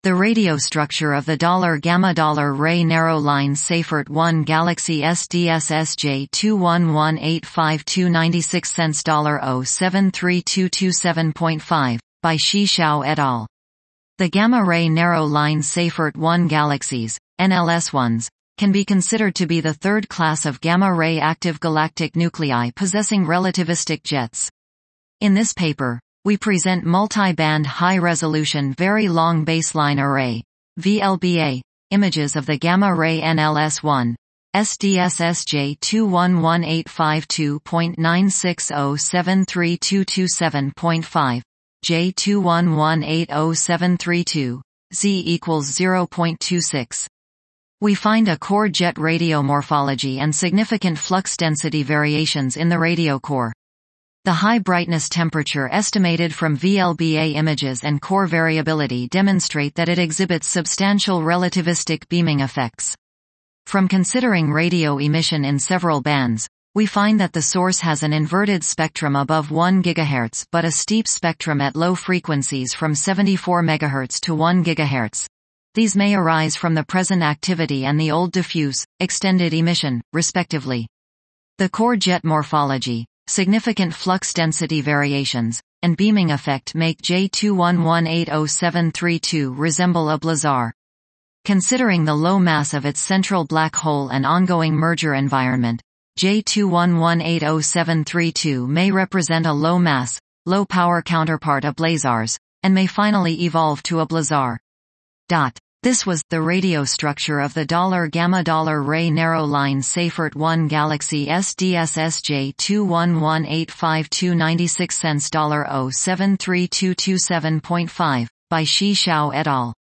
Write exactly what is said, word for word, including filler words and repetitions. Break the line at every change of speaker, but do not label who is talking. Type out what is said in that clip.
The radio structure of the $gamma ray narrow line Seyfert one Galaxy S D S S J two one one eight five two nine six zero seven three two two seven point five, by Shi Xiao et al. The gamma-ray narrow-line Seyfert one galaxies, N L S ones, can be considered to be the third class of gamma-ray active galactic nuclei possessing relativistic jets. In this paper, we present multi-band high-resolution very long baseline array, V L B A, images of the gamma-ray N L S one, S D S S J two one one eight five two nine six zero seven three two two seven point five, J two one one eight zero seven three two, Z equals zero point two six. We find a core jet radio morphology and significant flux density variations in the radio core. The high brightness temperature estimated from V L B A images and core variability demonstrate that it exhibits substantial relativistic beaming effects. From considering radio emission in several bands, we find that the source has an inverted spectrum above one gigahertz but a steep spectrum at low frequencies from seventy-four megahertz to one gigahertz. These may arise from the present activity and the old diffuse, extended emission, respectively. The core jet morphology, significant flux density variations, and beaming effect make J two one one eight zero seven three two resemble a blazar. Considering the low mass of its central black hole and ongoing merger environment, J two one one eight zero seven three two may represent a low mass, low power counterpart of blazars, and may finally evolve to a blazar. Dot. This was the radio structure of the $gamma ray narrow line Seyfert one Galaxy S D S S J two one one eight five two nine six zero seven three two two seven point five, by Shi Xiao et al.